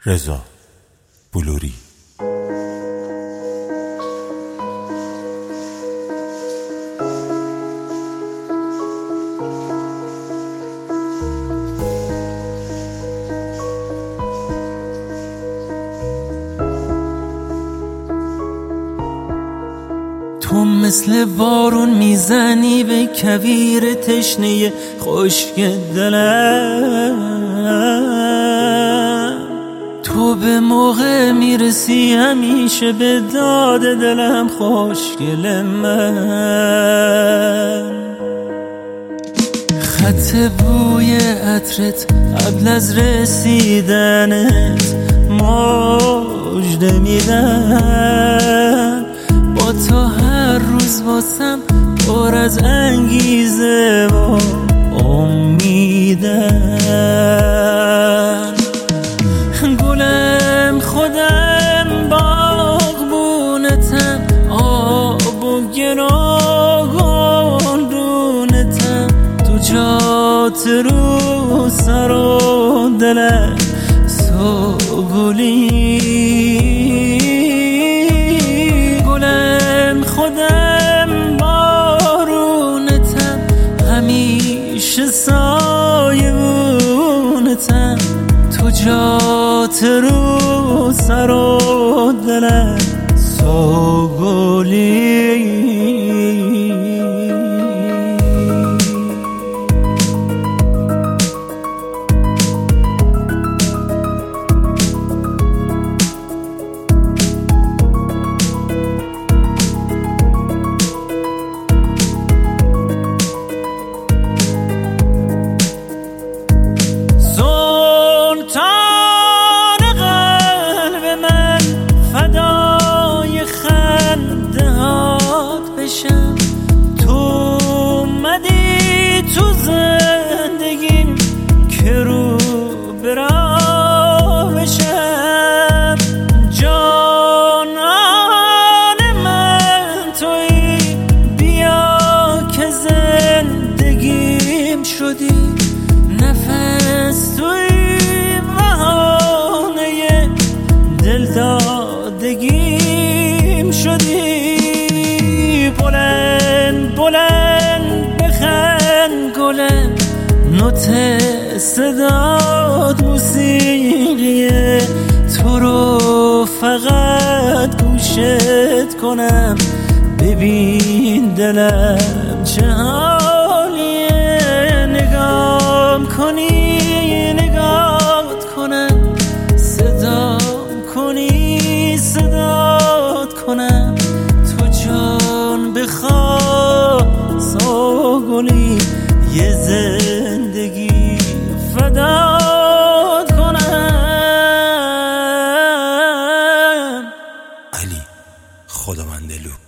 رضا بلوری. تو مثل بارون میزنی به کویر تشنه خشک دلم، تو به موقع میرسی همیشه به داد دلم خوشگل من. خط بوی عطرت قبل از رسیدنت مژده میدن، با تو هر روز واسم پر از انگیزه و امیدن. گلم خودم باغبونتم، آب و گناگونتم، تو جات رو سر و دلم سوگلی. خودم بارونتم، همیشه سایبونتم، تو جات رو سر و دلم سوگلی. تو اومدی تو زندگیم که رو برا بشم، جانان من توی بیا که زندگیم شدی، نفس توی بهانه دل دادگیم شدی. بلند بلند بخند گلم، نوت صدات موسیقیه، تو رو فقط گوشت کنم، ببین دلم چه حالیه. نگام کنی نگات کنم، صدام کنی صدات کنم، تو جان بخواه سوگلی، یه زندگی فدات کنم. علی خداوندلو.